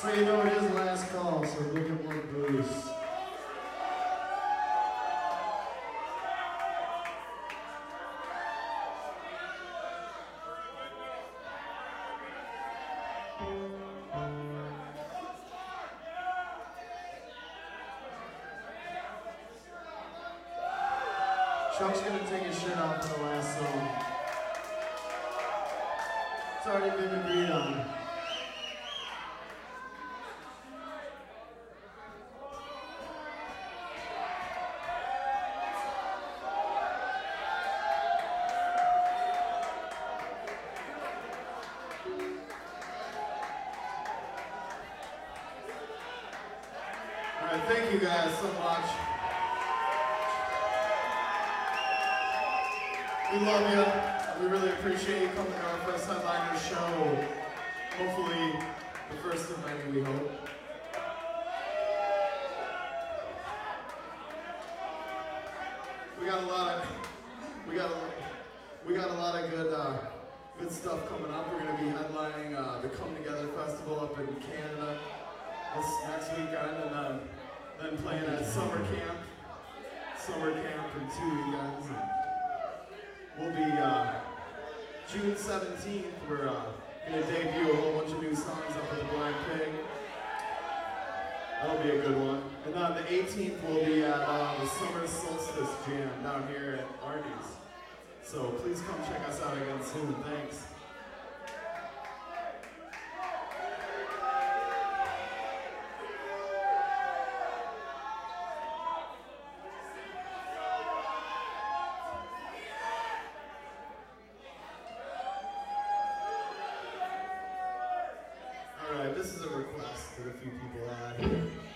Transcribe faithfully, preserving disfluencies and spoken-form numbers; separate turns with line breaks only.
So you know it is last call, so go get more booze. Chuck's gonna take his shirt off for the last song. It's already been agreed on. Alright, thank you guys so much. We love you. We really appreciate you coming to our first headliner show. Hopefully, the first of many, we hope. We got a lot of, we got a, we got a lot of good, uh, good stuff coming up. We're gonna be headlining uh, the Come Together Festival up in Canada this next weekend, and then then playing at summer camp, summer camp in two weekends. And we'll be uh, June seventeenth. We're uh, gonna debut a whole bunch of new songs up at the Black Pig. That'll be a good one. And on the eighteenth, we'll be at uh, the Summer Solstice Jam down here at Arnie's. So please come check us out again soon. Thanks. Alright, this is a request that a few people had.